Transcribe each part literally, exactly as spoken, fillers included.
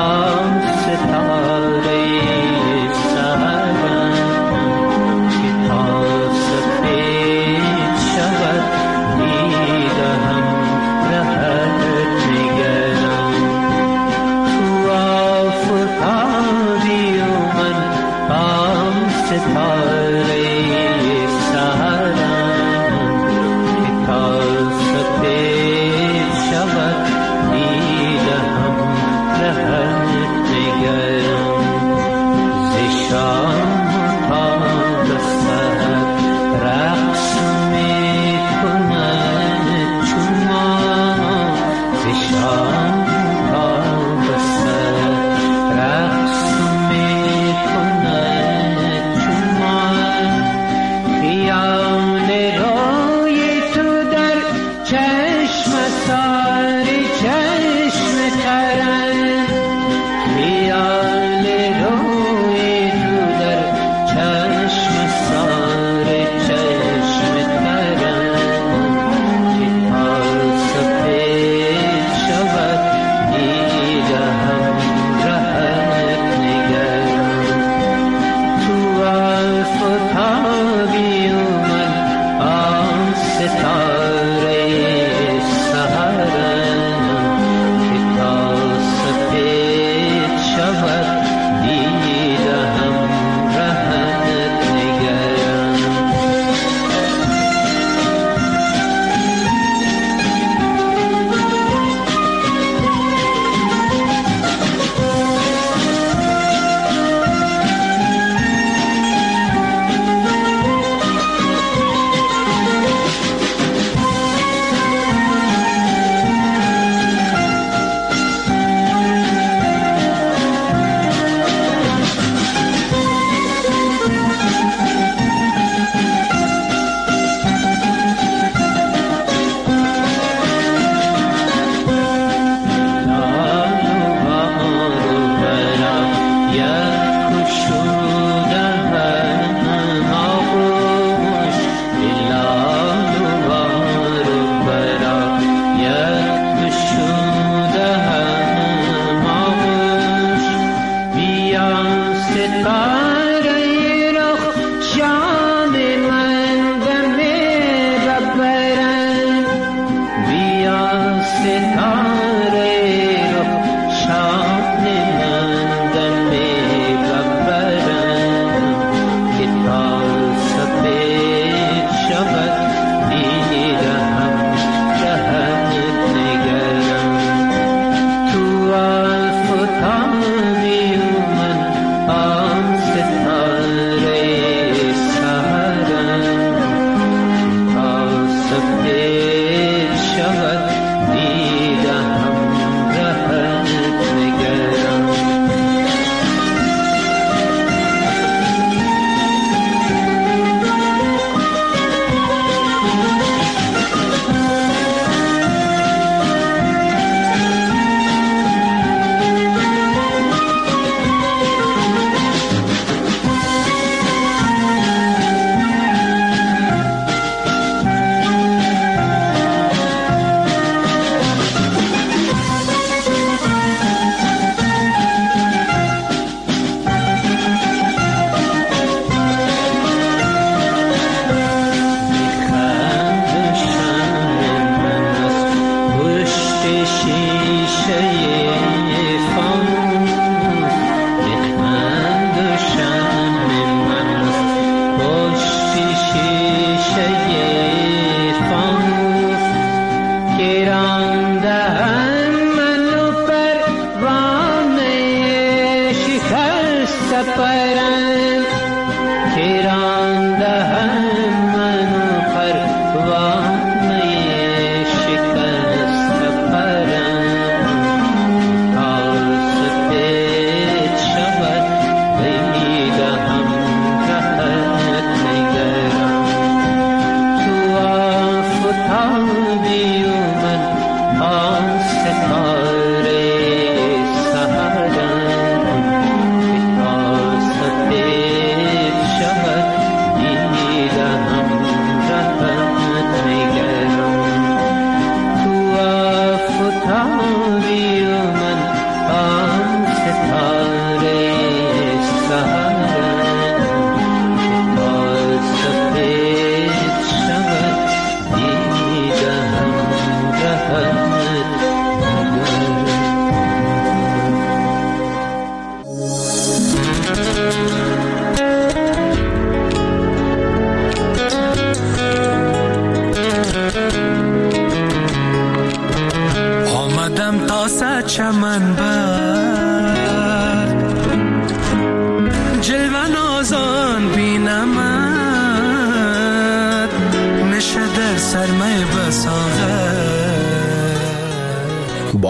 सफेद शवत नील हम रहत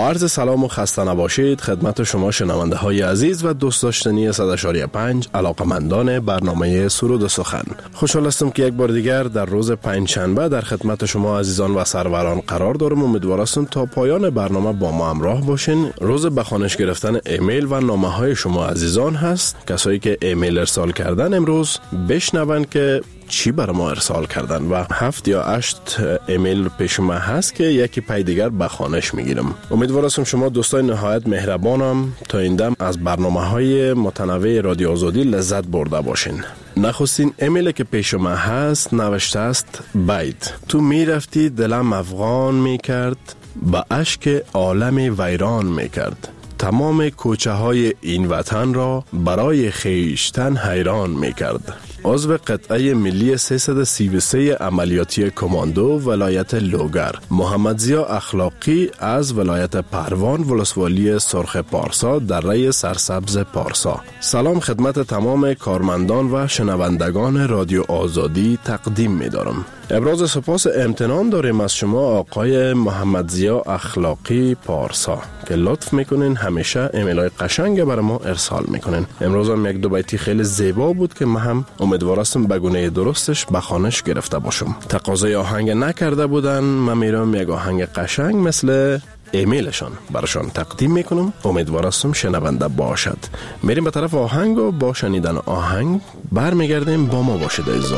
با عرض سلام و خسته نباشید خدمت شما شنونده های عزیز و دوست داشتنی صد و شش و پنج علاقمندان برنامه سرود و سخن. خوشحال هستم که یک بار دیگر در روز پنجشنبه در خدمت شما عزیزان و سروران قرار دارم. امیدوارم تا پایان برنامه با ما همراه باشین. روز به خوانش گرفتن ایمیل و نامه های شما عزیزان هست. کسایی که ایمیل ارسال کردن امروز بشنون که چی برای ما ارسال کردن و هفت یا هشت ایمیل پیش ما هست که یکی پای دیگر به خوانش میگیرم. امیدوارم شما دوستای نهایت مهربانم تا این دم از برنامه‌های متنوع رادیو آزادی لذت برده باشین. نخستین ایمیل که پیش ما هست نوشته است: بیت تو میرفتی دلم افغان میکرد، با اشک عالم ویران میکرد، تمام کوچه های این وطن را برای خیشتن حیران میکرد. عضو قطعه ملی سیصد و سی و سه عملیاتی کماندو ولایت لوگر، محمد ضیا اخلاقی از ولایت پروان ولسوالی سرخ پارسا دره سرسبز پارسا. سلام خدمت تمام کارمندان و شنوندگان رادیو آزادی تقدیم می دارم. ابراز سپاس امتنان داریم از شما آقای محمد ضیا اخلاقی پارسا که لطف میکنین همیشه ایمیل های قشنگ برای ما ارسال میکنین. امروز هم یک دو بیتی خیلی زیبا بود که من هم امیدوارستم به گونه درستش به خوانش گرفته باشم. تقاضای آهنگ نکرده بودن، من میرم یک آهنگ قشنگ مثل ایمیلشان براشان تقدیم میکنم. امیدوارستم شنونده باشد. میریم به طرف آهنگ و با شنیدن آهنگ برمیگردیم. با ما باشید عزیزان.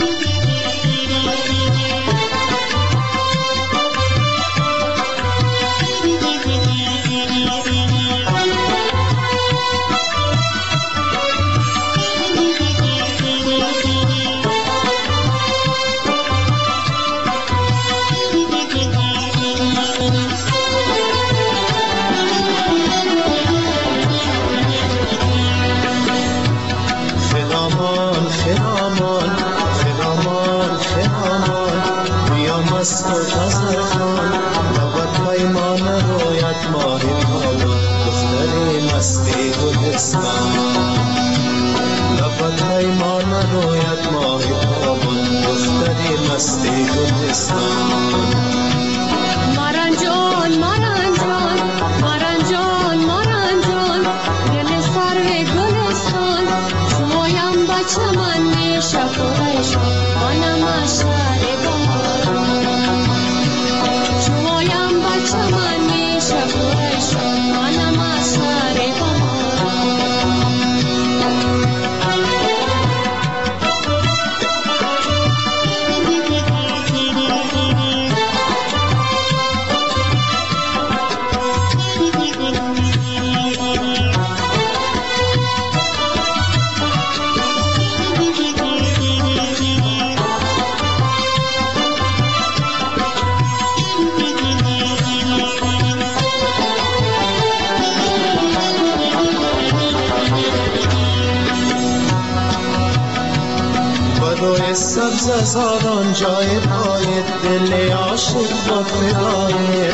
زاران جای پای دل عاشق با فدای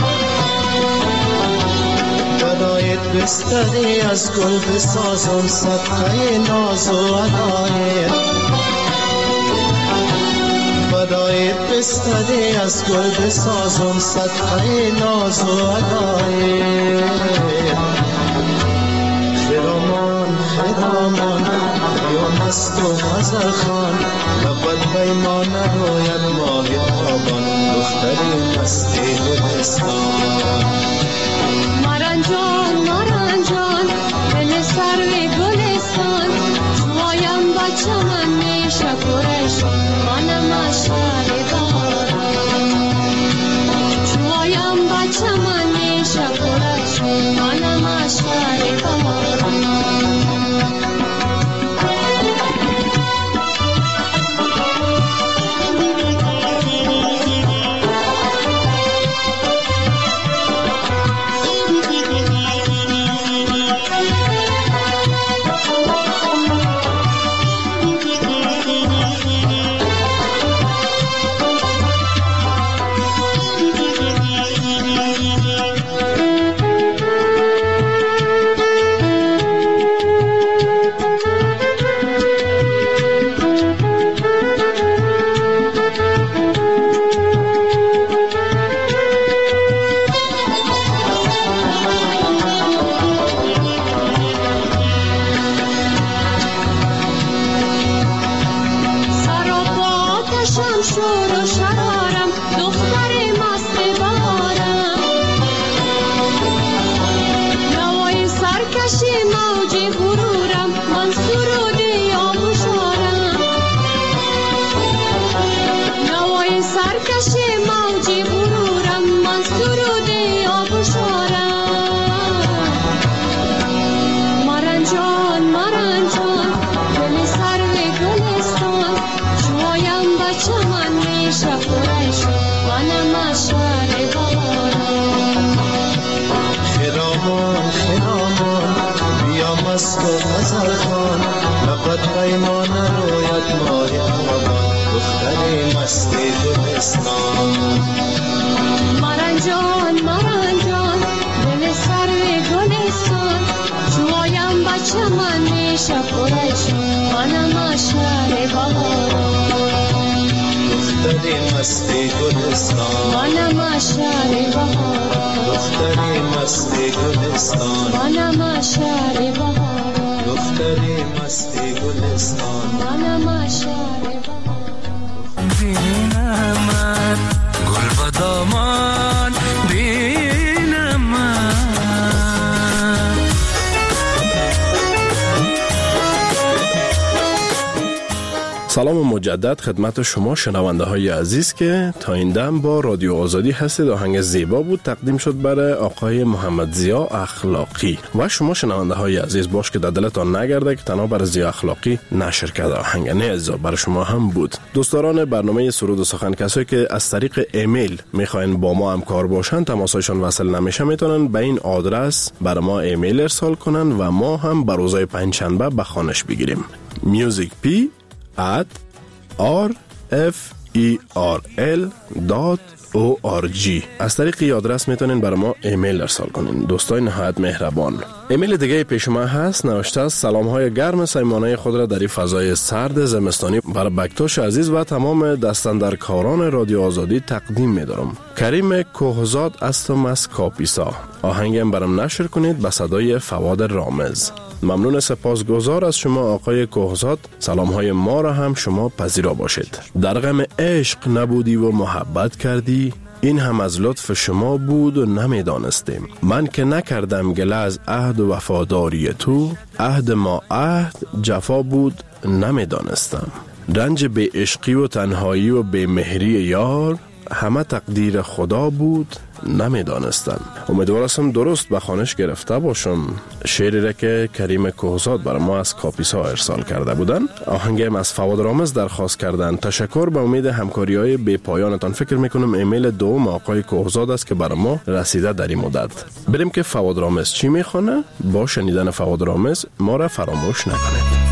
برایت بستری از گل بسازم صدقه ناز و عدای برایت بستری از گل بسازم صدقه ناز و عدای خرامان خرامان یا مست و غزل خان لبت پیمان روید ماه تابان دختری مستی گلستان ماران جان ماران جان دل سروی گلستان شمایم با چمن میشه پرشان منم اشعار باران شمایم با چمن میشه پرشان منم اشعار باران سرکشی موج غرورم من سرود آبشارم نوای سرکشی موج غرورم من سرود آبشارم مرنجان مرنجان گل سرو گلستان جوایم بچه من میشه پرش منم اشعر بهارم خرامان خرامان بیا مست و غزلخوان لقد پیمان رویت ماه آبان دختر مست گلستان مرنجان مرنجان دل سرو گلستان جوایم بچه من میشه پرش منم اشعر بهارم دختر مست گلستان منم اشعر بهارم دختر مست گلستان منم اشعر بهارم دختر مست گلستان منم اشعر بهارم بینمت گل بدامان بینمت سلام مجدد خدمت شما شنونده های عزیز که تا این دم با رادیو آزادی هستید. آهنگ زیبا بود تقدیم شد برای آقای محمد ضیا اخلاقی و شما شنونده های عزیز باش که در دلتان نگرده که تنها برای ضیا اخلاقی نشر کرده آهنگ، نه عزیزا برای شما هم بود. دوستداران برنامه سرود و سخن، کسایی که از طریق ایمیل میخواین با ما همکار باشن تماسایشان وصل نمیشه میتونن به این آدرس برای ما ایمیل ارسال کنن و ما هم بر روزهای پنجشنبه به خوانش بگیریم. musicp at r f e r l dot org. از طریق این آدرس میتونین برای ما ایمیل ارسال کنین. دوستای نهایت مهربان، ایمیل دیگه پیش ما هست، نوشته است سلام های گرم صمیمانه خود را در این فضای سرد زمستانی برای بکتاش عزیز و تمام دستاندرکاران رادیو آزادی تقدیم میدارم. کریم کوهزاد استم از کاپیسا. آهنگم برام نشر کنید به صدای فواد رامز. ممنون، سپاسگزار از شما آقای کوهزاد. سلام های ما را هم شما پذیرا باشید. در غم عشق نبودی و محبت کردی، این هم از لطف شما بود و نمیدانستیم. من که نکردم گله از عهد و وفاداری تو، عهد ما عهد جفا بود نمیدانستم. رنج بی عشقی و تنهایی و بی مهری یار، همه تقدیر خدا بود نمیدانستم. امیدوارم درست به خوانش گرفته باشم. شعری را که کریم کوهزاد برای ما از کاپیسا ارسال کرده بودن. آهنگم از فواد رامز درخواست کردن. تشکر، به امید همکاری های بی پایانتان. فکر میکنم ایمیل دوم آقای کوهزاد است که برای ما رسیده در این مدت. بریم که فواد رامز چی میخونه. با شنیدن فواد رامز ما را فراموش نکنید.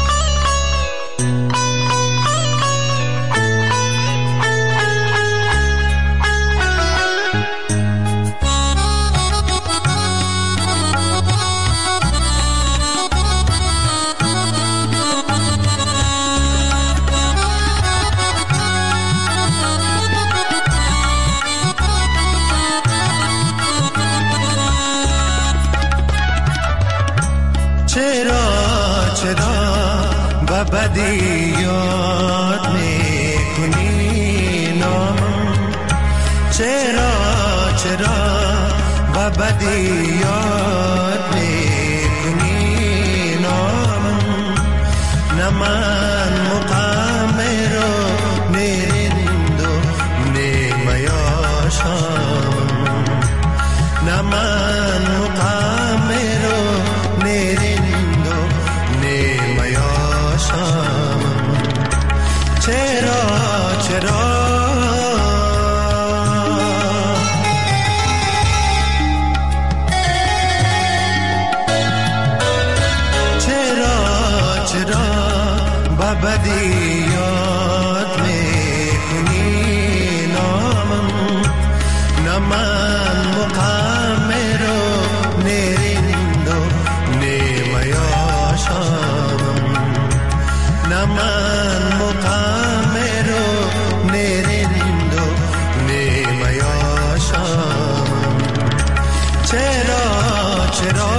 بدی یاد میکنی نام، چرا چرا و بدی یاد میکنی نام، نه من مقام رو نرند و نمیاشم، نه من مقام رو نرند و نمیاشم، چرا چرا چرا چرا بدی یاد میکنی نامم، نه من مقام رو نرند و نمیاشم، نه من مقام رو نرند و نمیاشم، چرا چرا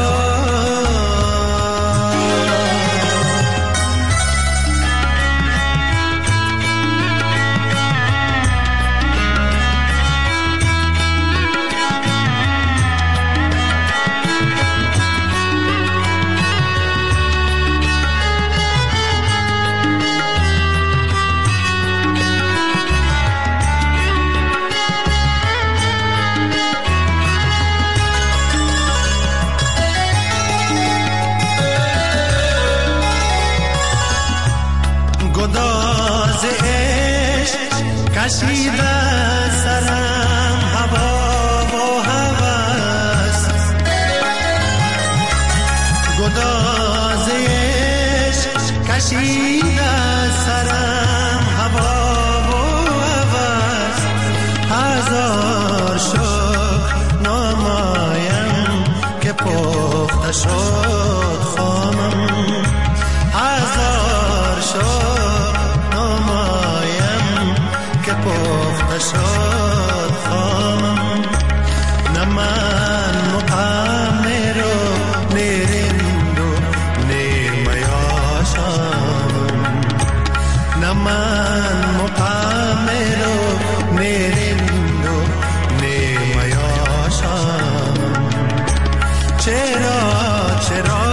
کشیده سرم هوا و هوس گداز عشق کشیده سرم هوا و هوس هزار شد نامایم که پخته شد خامم هزار شد نامایم که پخته شد خامم نه من مقامر و نیرند و نیمیاشم نه من مقامر و نیرند و نیمیاشم چرا چرا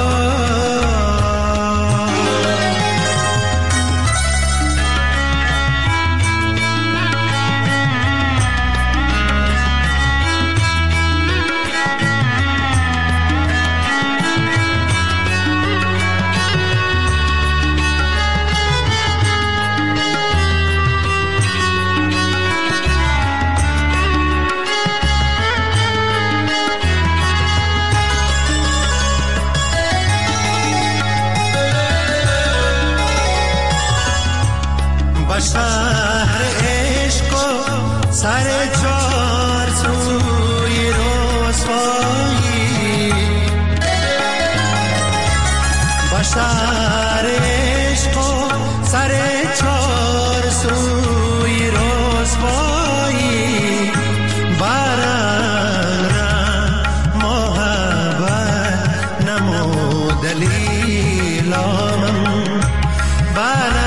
شهر عشق و سر چار سوی رسوایی با شهر عشق و سر چار سوی رسوایی برن محبت نمو دلیلانم برن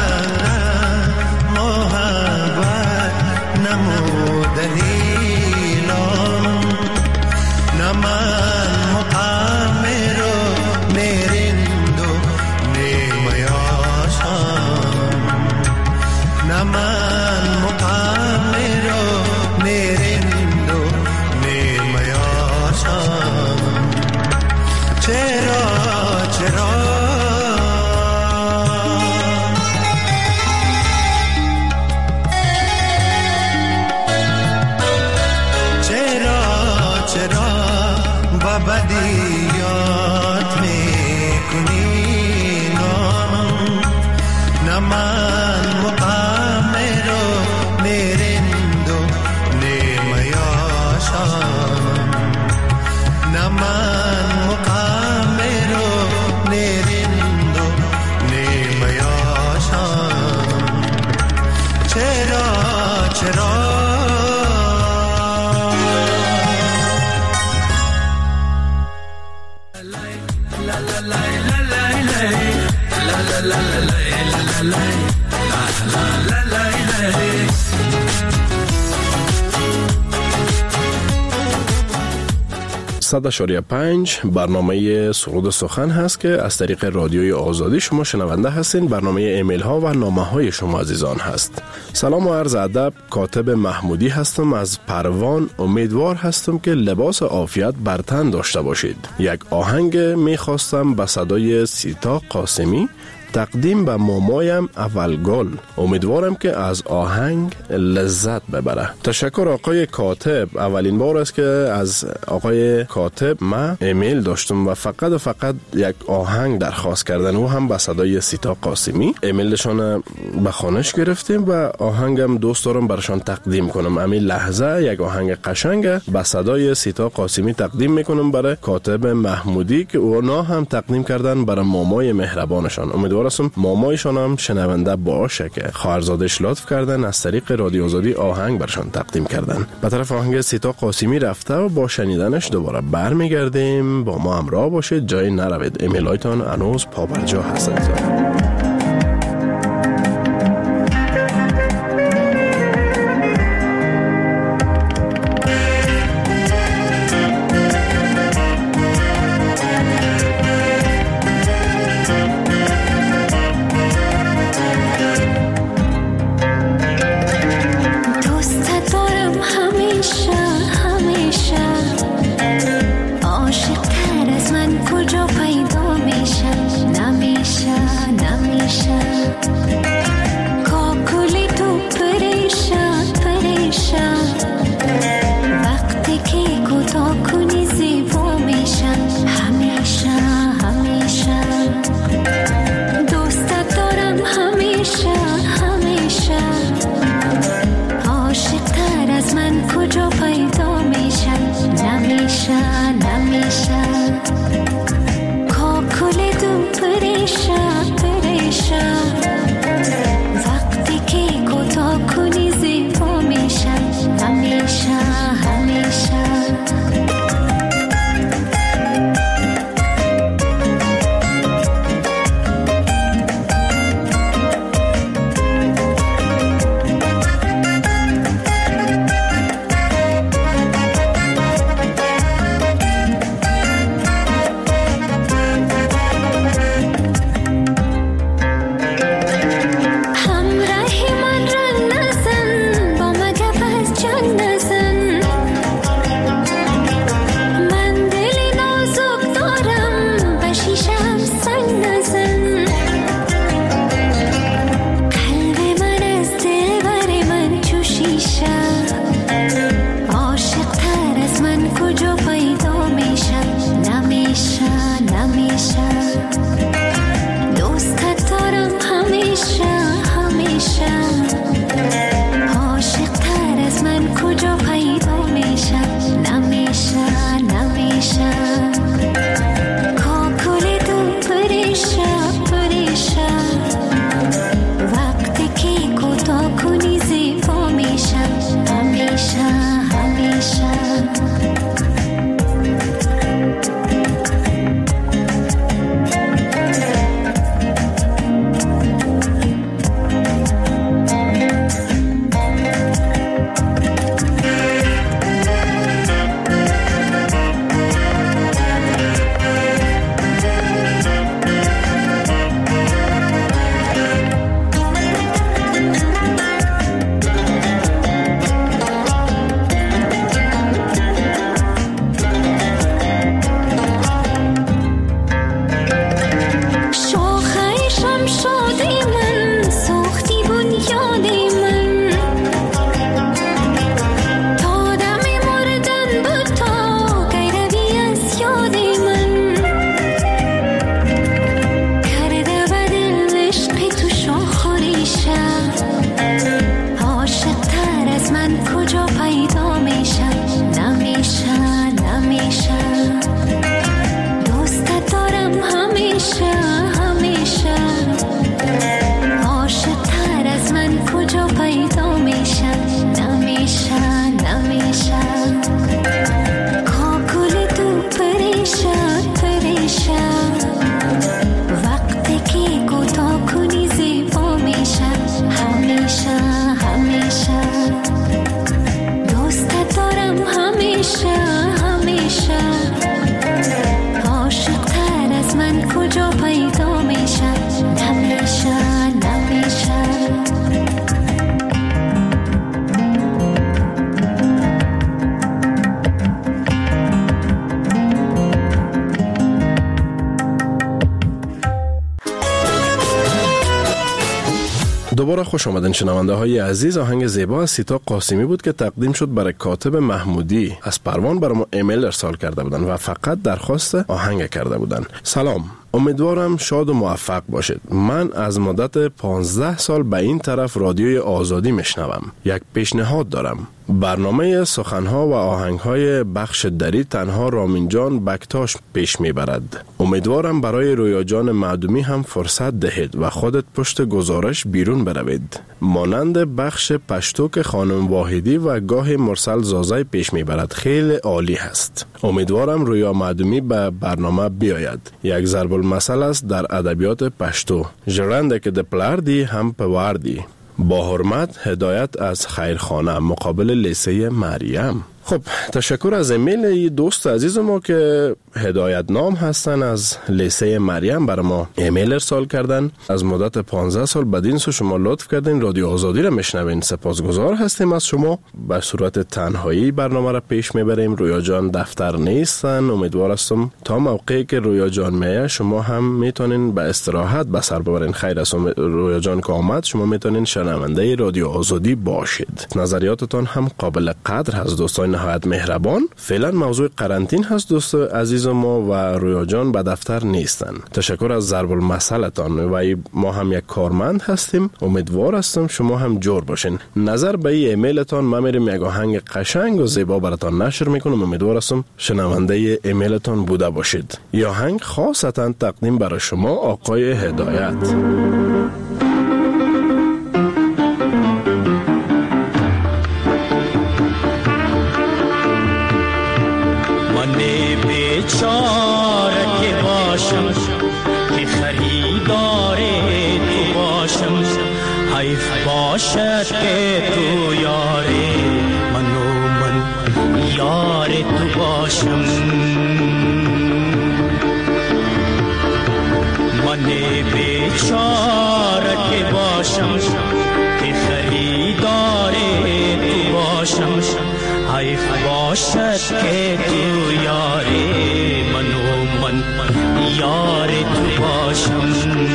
دلیلم نه من مقامر و نیرند و نیمیاشم نه من مقامر و نیرند و نیمیاشم چرا چرا بدیات میکنی نامم نه من مقامر و نیرند و نیمیاشم نه من مقامر و نیرند و نیمیاشم چرا چرا صد اشاریه پنج برنامه سرود سخن هست که از طریق رادیوی آزادی شما شنونده هستین. برنامه ایمیل ها و نامه های شما عزیزان هست. سلام و عرض ادب، کاتب محمودی هستم از پروان. امیدوار هستم که لباس عافیت بر تن داشته باشید. یک آهنگ میخواستم به صدای سیتا قاسمی تقدیم به مامایم اولگل. امیدوارم که از آهنگ لذت ببره. تشکر آقای کاتب. اولین بار است که از آقای کاتب ما ایمیل داشتم و فقط و فقط یک آهنگ درخواست کردن و هم به صدای سیتا قاسمی. ایمیلشان به خانش گرفتیم و آهنگم دوست دارم برشان تقدیم کنم. همین لحظه یک آهنگ قشنگ به صدای سیتا قاسمی تقدیم میکنم برای کاتب محمودی که اونا هم تقدیم کردن برای مامای مهربانشان. امیدوارم مامایشان هم شنونده باشه که خواهرزادش لطف کردن از طریق رادیو آزادی آهنگ برشان تقدیم کردن. به طرف آهنگ سیتا قاسمی رفته و با شنیدنش دوباره برمیگردیم. با ما همراه باشید، جای نروید. ایمیلایتان هنوز پابرجا هستند. عاشق تر از من کجا پیدا میشه؟ نمیشه نمیشه دوباره خوش آمدین شنونده های عزیز. آهنگ زیبا از سیتا قاسمی بود که تقدیم شد برای کاتب محمودی. از پروان برای ما ایمیل ارسال کرده بودن و فقط درخواست آهنگ کرده بودن. سلام، امیدوارم شاد و موفق باشید. من از مدت پانزده سال به این طرف رادیوی آزادی میشنوم. یک پیشنهاد دارم. برنامه سخنها و آهنگهای بخش دری تنها رامین جان بکتاش پیش میبرد. امیدوارم برای رویا جان معدومی هم فرصت دهید و خودت پشت گزارش بیرون بروید. مانند بخش پشتو که خانم واحدی و گاه مرسل زازای پیش میبرد خیلی عالی هست. امیدوارم رویا معدومی به برنامه بیاید. یک ضرب المثل است در ادبیات پشتو. ژرنده که دپلاردی هم پواردی. با حرمت، هدایت از خیرخانه مقابل لیسه مریم. خب، تشکر از ایمیل دوست عزیز ما که هدایت نام هستن از لیسه مریم برای ما ایمیل ارسال کردن. از مدت پانزده سال بدین سو شما لطف کردین رادیو آزادی را میشنوین. سپاسگزار هستیم از شما. به صورت تنهایی برنامه را پیش میبریم. رویا جان دفتر نیستن. امیدوار هستم تا موقعی که رویا جان میه شما هم میتونین به استراحت به سر ببرین. خیر است رویا جان که آمد شما میتونین شنونده رادیو آزادی باشید. نظریاتتان هم قابل قدر هست دوستان نهایت مهربان. فعلا موضوع قرنطین هست دوست عزیز ما و رویا جان به دفتر نیستن. تشکر از ضرب المثلتان و ما هم یک کارمند هستیم. امیدوار هستم شما هم جور باشین. نظر به این ایمیلتان ما میریم یک آهنگ قشنگ و زیبا براتان نشر میکنم. امیدوار هستم شنونده ایمیلتان بوده باشید. این آهنگ خاصتا تقدیم برای شما آقای هدایت. بیچاره که باشم که خریدار تو باشم، حیف باشد که تو یار من و من یار تو باشم. من بیچاره که باشم که خریدار تو باشم، حیف باشد که تو یار من و من یار تو باشم.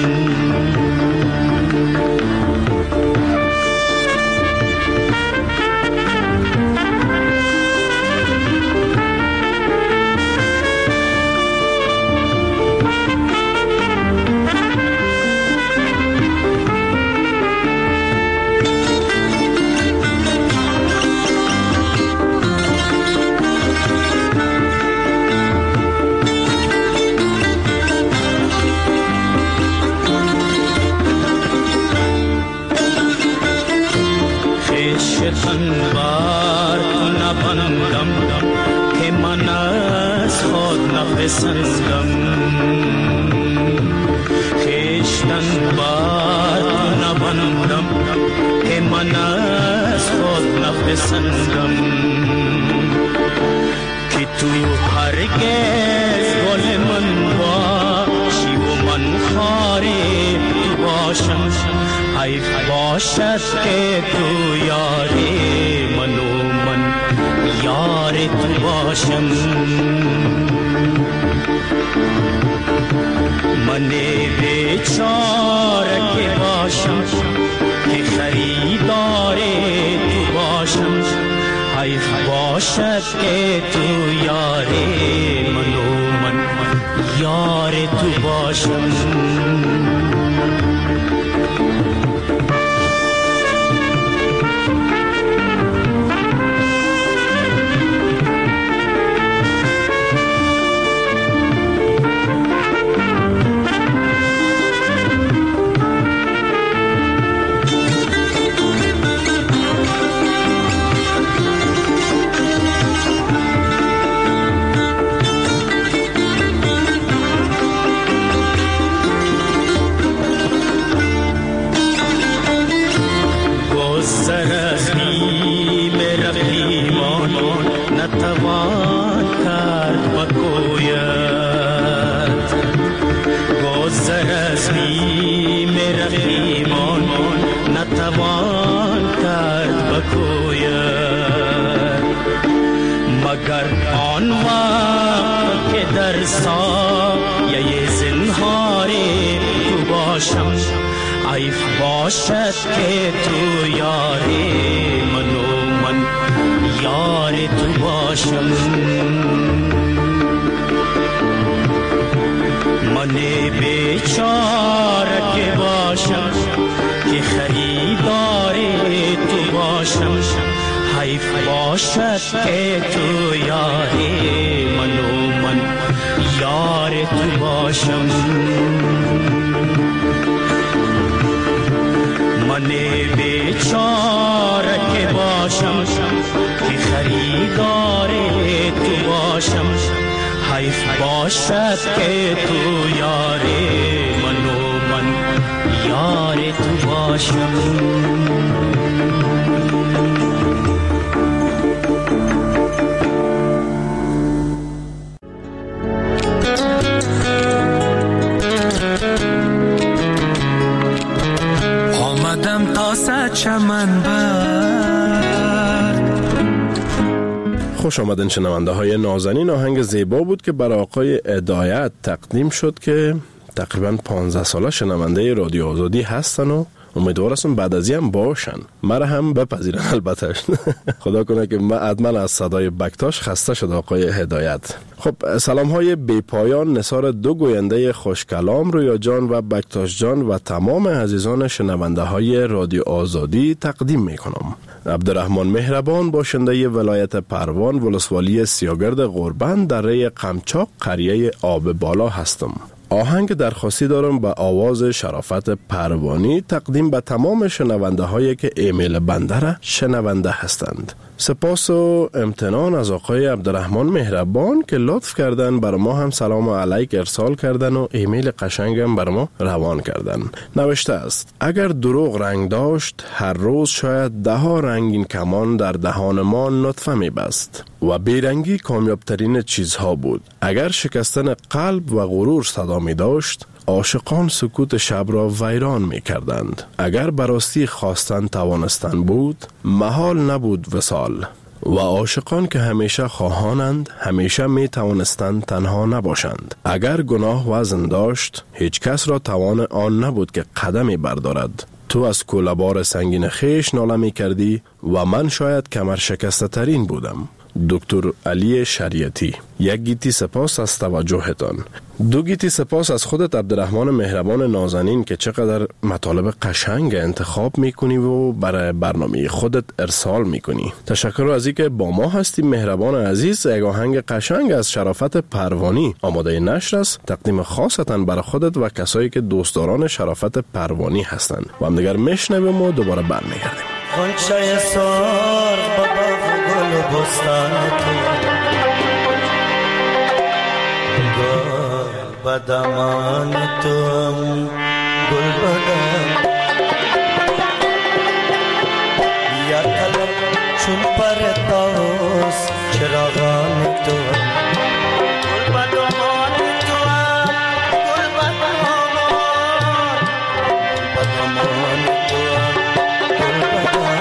انوار نبندم که من از خود نپسندم، خیشتن بار نبندم که من از خود نپسندم، که تو هرگز گل من باشی و من خار تو باشم، حیف باشد که تو یار من و من یار تو باشم. من بیچاره که باشم که خریدار تو باشم، حیف باشد که تو یار من و من یار تو باشم. مگر آن وقت که در سایه زنهار تو باشم، حیف باشد که تو یاری من و من یار تو باشم. من بیچاره که باشم که خریدار تو باشم. حیف باشد که تو یاری من و من یار تو باشم. من بیچاره که باشم که خریدار تو باشم. حیف باشد که تو یاری من و من یار تو باشم. آمدم تا صد چمن بر. خوش آمدن شنونده های نازنین. آهنگ زیبا بود که برای آقای هدایت تقدیم شد که تقریبا پانزده ساله شنونده رادیو آزادی هستن و امیدوار هستم بعد از این هم باشن، مرا هم بپذیرن البته. خدا کنه که من حتما از صدای بکتاش خسته شد آقای هدایت. خب سلام های بی پایان نثار دو گوینده خوشکلام رویا جان و بکتاش جان و تمام عزیزان شنونده های رادیو آزادی تقدیم می کنم. عبدالرحمن مهربان باشنده ولایت پروان ولسوالی سیاگرد غربند در ری قمچاق قریه آب بالا هستم. آهنگ درخواستی دارم به آواز شرافت پروانی تقدیم به تمام شنونده هایی که ایمیل بنده را شنونده هستند. سپاس و امتنان از آقای عبدالرحمن مهربان که لطف کردن بر ما هم سلام علیک ارسال کردن و ایمیل قشنگ هم بر ما روان کردن. نوشته است: اگر دروغ رنگ داشت هر روز شاید ده ها رنگین کمان در دهان ما نطفه می بست و بیرنگی کامیاب ترین چیزها بود. اگر شکستن قلب و غرور صدا می داشت عاشقان سکوت شب را ویران می کردند. اگر براستی خواستن توانستن بود محال نبود وصال و عاشقان که همیشه خواهانند همیشه می توانستند تنها نباشند. اگر گناه وزن داشت هیچ کس را توان آن نبود که قدمی بردارد. تو از کوله‌بار سنگین خیش ناله می کردی و من شاید کمر شکسته ترین بودم. دکتر علی شریعتی. یک گیتی سپاس از توجهتان. دو گیتی سپاس از خودت عبدالرحمن مهربان نازنین که چقدر مطالب قشنگ انتخاب میکنی و برای برنامه خودت ارسال میکنی. تشکر از اینکه با ما هستی مهربان عزیز. یک آهنگ قشنگ از شرافت پروانی آماده نشر است، تقدیم خاصتاً برای خودت و کسایی که دوستداران شرافت پروانی هستند. و هم دیگر میشنویم و دوباره برمیگردیم. غنچه سرخ با گل بستان تو، گل بدمان تو، گل بدم یا طلب چون پر تاوس چراغان تو، گل بدمان تو، گل بدمان، گل بدمان تو، گل بدمان.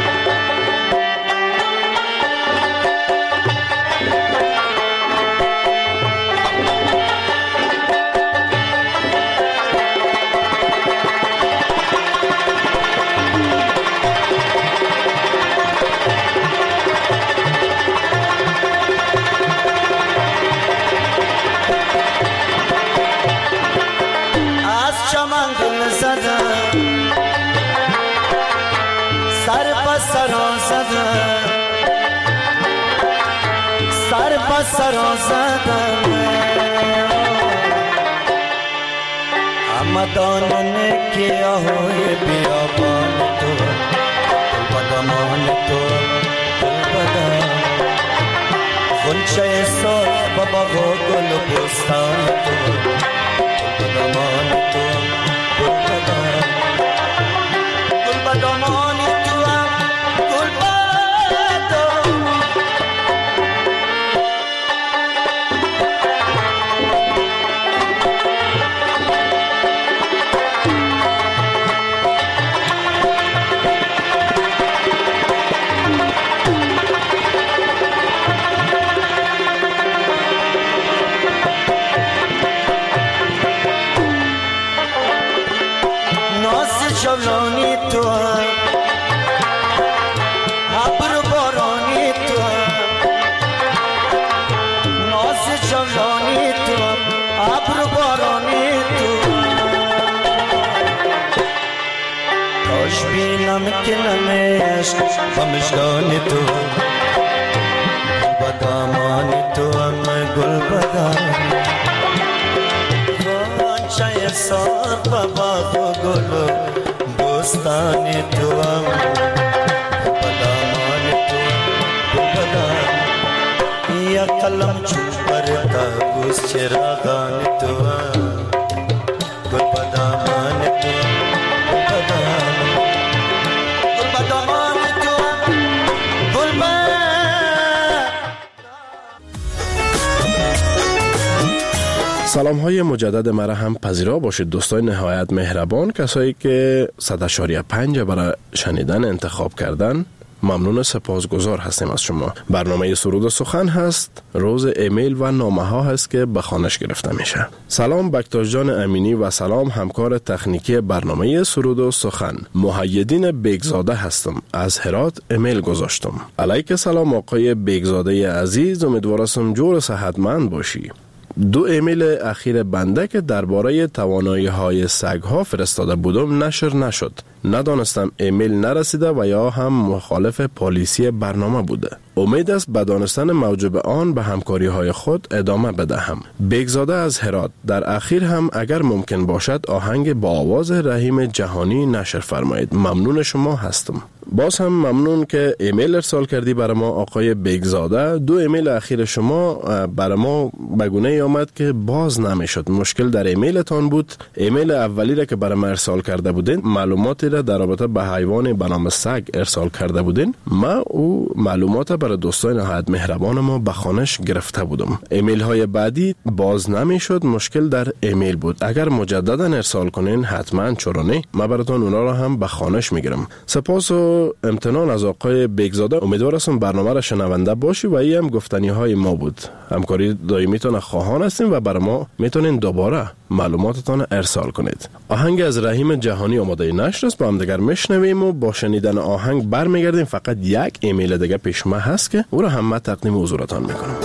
سر پا سرا زدم آمدانن که آهای بیابان تو، بدمان تو، بدم غنچه سرخ با باغ و گل و بستان تو، بدمان تو، بدم گل بدمان تو، گل بدم. جولانی تو ابر بارانی تو ناز جولانی تو ابر بارانی تو کاش بینم که نمشق و مژگان تو بدامان تو هم گل بدان غنچه سار و باغ و گل و بستان تو هم بدامان تو گل بدان یا قلم چون پر تابوس چراغان تو هم گل بدامان تو گل بدان گل بدامان تو گل بدان. سلام های مجدد مرا هم پذیرا باشید دوستان نهایت مهربان، کسایی که صد اشاریه پنج برای شنیدن انتخاب کردن. ممنون سپاسگزار هستیم از شما. برنامه سرود و سخن هست، روز ایمیل و نامه ها هست که به خوانش گرفته میشه. سلام بکتاش جان امینی و سلام همکار تکنیکی برنامه سرود و سخن. محیدین بیگزاده هستم، از هرات ایمیل گذاشتم. علیک سلام آقای بیگزاده عزیز، امیدوارم جور صحتمند باشی. دو ایمیل اخیر بنده که درباره توانایی های سگ ها فرستاده بودم نشر نشد. ندانستم ایمیل نرسیده و یا هم مخالف پالیسی برنامه بوده. امید است به دانستن موجب آن به همکاری های خود ادامه بدهم. بیگزاده از هرات، در اخیر هم اگر ممکن باشد آهنگ با آواز رحیم جهانی نشر فرمایید. ممنون شما هستم. باز هم ممنون که ایمیل ارسال کردی برای ما آقای بیگزاده. دو ایمیل اخیر شما برای ما بگونه آمد که باز نمیشد. مشکل در ایمیلتان بود. ایمیل اولی را که برای ما ارسال کرده بودین، معلوماتی را در رابطه به حیوان به نام سگ ارسال کرده بودین. ما او معلومات برای دوستان نهایت مهربان ما به خوانش گرفته بودم. ایمیل های بعدی باز نمیشد. مشکل در ایمیل بود. اگر مجددا ارسال کنین حتما چرونی ما براتون اونا را هم به خوانش میگیرم. سپاس و امتنان از آقای بیگزاده. امیدوارم برنامه را شنونده باشی و این هم گفتنی های ما بود. همکاری دائمیتون خواهان هستیم و برای ما میتونین دوباره معلوماتتان ارسال کنید. آهنگ از رحیم جهانی آماده نشر است، با هم دیگر میشنویم و با شنیدن آهنگ برمیگردیم. فقط یک ایمیل دیگه پیش ما هست که او را هم ما تقدیم حضورتان میکنم.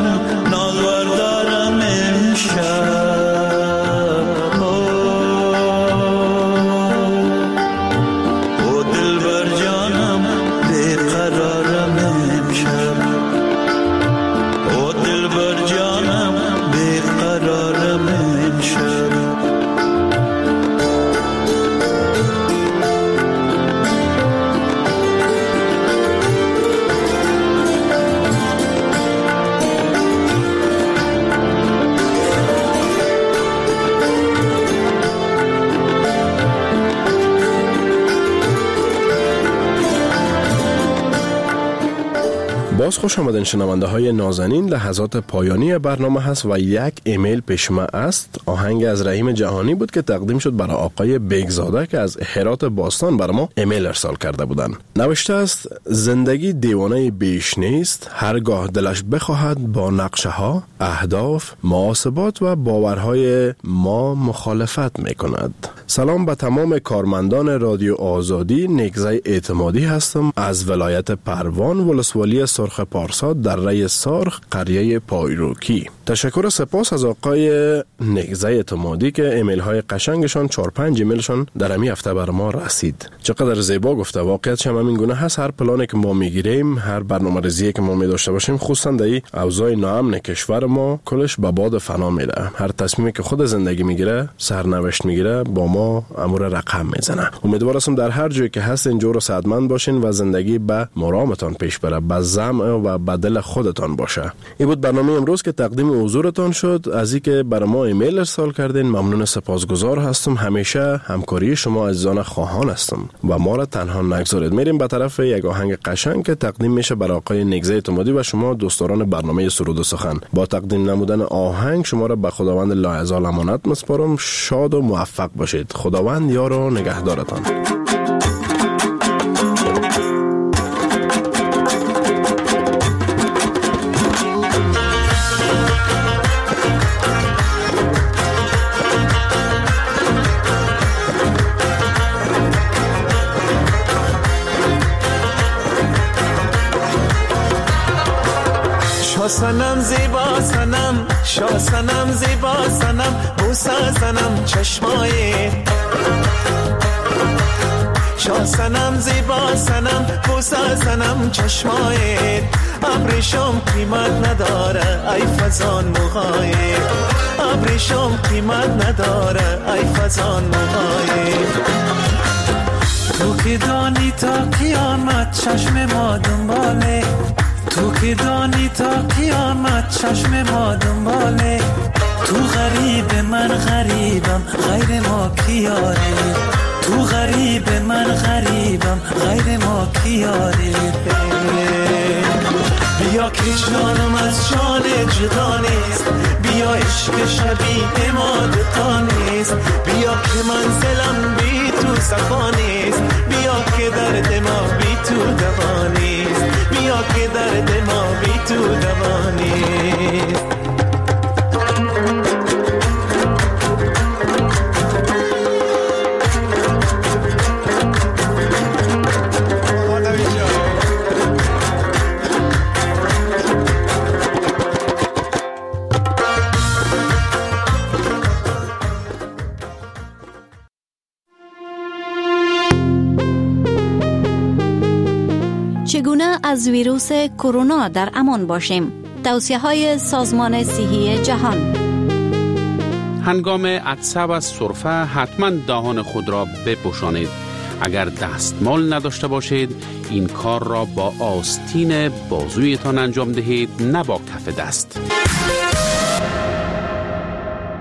نازور دارم امشب باز خوش آمدین شنونده های نازنین. لحظات پایانی برنامه هست و یک ایمیل پیش ما است. آهنگ از رحیم جهانی بود که تقدیم شد برای آقای بیگزاده که از هرات باستان برای ما ایمیل ارسال کرده بودن. نوشته است: زندگی دیوانه بیش نیست، هرگاه دلش بخواهد با نقشه ها، اهداف، محاسبات و باورهای ما مخالفت می کند. سلام به تمام کارمندان رادیو آزادی. نگزه اعتمادی هستم از ولایت پروان، ولسوالی سرخ پارسا در ری سارخ، قریه پایروکی. تشکر و سپاس از آقای نگزه اعتمادی که ایمیل های قشنگشان چهار پنج ایمیلشان در همین هفته بر ما رسید. چقدر زیبا گفته. واقعیت هم همین گونه هست. هر پلانی که ما میگیریم، هر برنامه‌ریزی که ما می داشته باشیم، خصوصا در اوضاع ناامن کشور ما، کلش به باد فنا میره. هر تصمیمی که خود زندگی میگیره، سرنوشت میگیره، با ما امور رقم میزنه. امیدوارم در هر جایی که هست اینجور سعادتمند باشین و زندگی به مرامتان پیش بره، به زعم و به دل خودتان باشه. این بود برنامه امروز که تقدیم حضورتان شد. از اینکه برای ما ایمیل ارسال کردین ممنون، سپاسگزار هستم. همیشه همکاری شما عزیزان خواهان هستم و ما را تنها نگذارید. میریم به طرف یک آهنگ قشنگ که تقدیم میشه برای آقای نگزه اعتمادی و شما دوستداران برنامه سرود و سخن. با تقدیم نمودن آهنگ شما را به خداوند لاعزال امانت میسپارم. شاد و موفق باشید. خداوند یار و نگهدارتان. سنم زیبا سنم، شا سنم زیبا سنم، بوسا سنم چشمای شا سنم زیبا سنم، بوسا سنم چشمای ابریشم قیمت نداره ای فزان موهای ابریشم قیمت نداره ای فزان موهای تو که دانی تا قیامت چشم ما دنباله تو که دانی تا قیامت چشم ما دنباله تو غریب من غریبم غیر ما کیاره تو غریب من غریبم غیر ما کیاره بیا که جانم از جان جدا نیست بیا عشق شبیه ما دوتا نیست بیا که منزلم بی تو صفا نیست بیا که درد ما بی تو دوا نیست بیا که درد ما بی تو دوا نیست چگونه از ویروس کرونا در امان باشیم؟ توصیه‌های سازمان صحی جهان. هنگام عطسه و سرفه حتما دهان خود را بپوشانید. اگر دستمال نداشته باشید این کار را با آستین بازویتان انجام دهید، نه با کف دست.